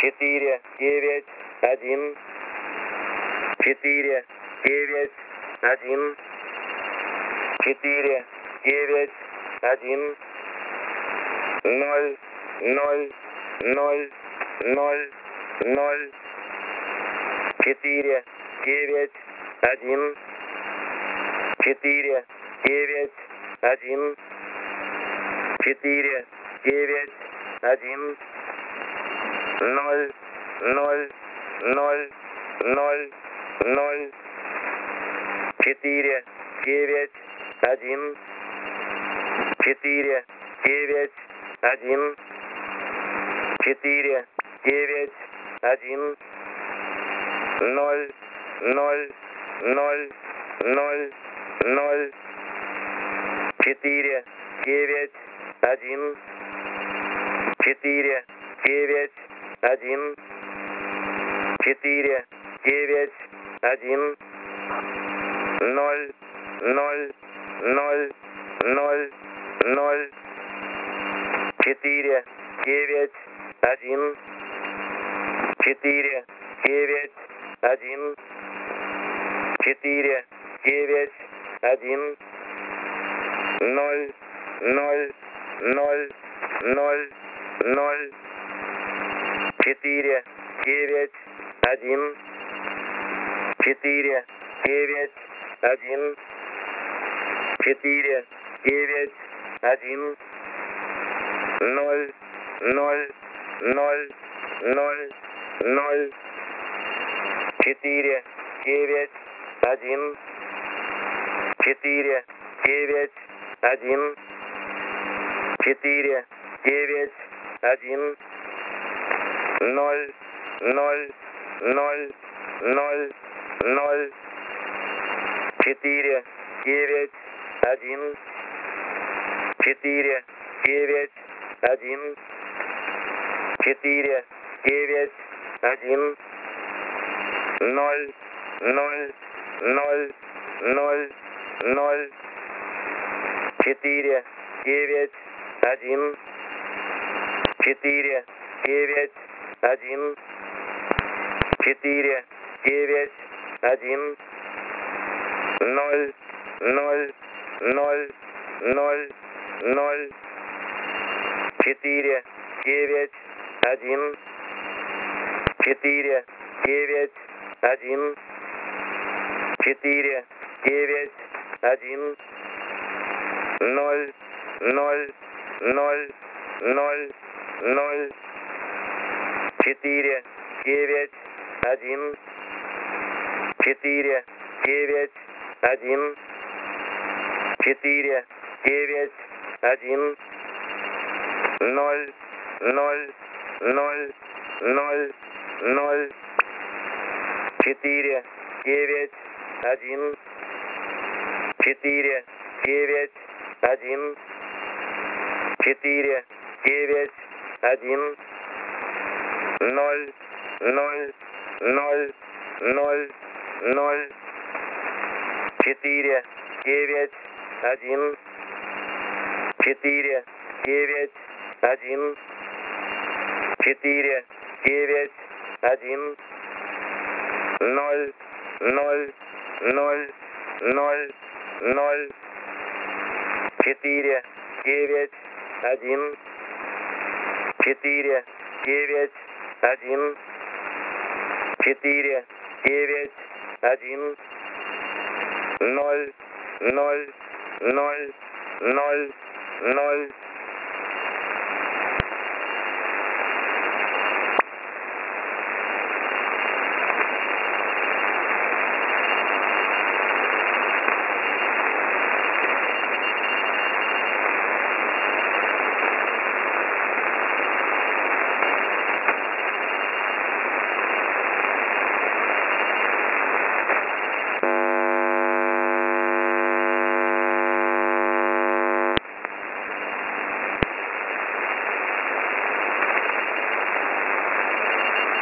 4, 9, 1, 4, 9, 1, 4, 9, 1, 0, 0, 0, 0, 0, 4, 9, 1, 4, 9, 1, 4, 9, 1, 0, 0, 0, 0, 0, 4, 9, 1, 4, 9, 1, 4, 9, 1, 0, 0, 0, 0, 0, 4, 9, 1, 4, 9, 1, 4, 9, 1, 0, 0, 0, 0, 0, 4, 9, 1, 4, 9, 1, 4, 9, 1, 0, 0, 0, 0, 0, 4, 9, 1, 4, 9, 1, 4, 9, 1, 0, 0, 0, 0, 0, 4, 9, 1, 4, 9, 1, 4, 9, 1, 0, 0, 0, 0, 0, 4, 9, 1, 4, 9, 1, 4, 9, 1, 0, 0, 0, 0, 0, 4, 9, 1, 4, 9, 1, 4, 9, 1, 0, 0, 0, 0, 0, 4, 9, 1, 4, 9, 1, 4, 9, 1, 0, 0, 0, 0, 0, 4, 9, 1, 4, 9, 1, 4, 9, 1, 0, 0, 0, 0, 0, 4, 9, 1, 4, 9, 1, 4, 9, 1, 0, 0, 0, 0, 0, 4, 9, 1, 4, 9, 1, 4, 9, 1, 0, 0, 0, 0, 0, 4, 9, 1, 4, 9, 1, 4, 9, 1, 0, 0, 0, 0, 0,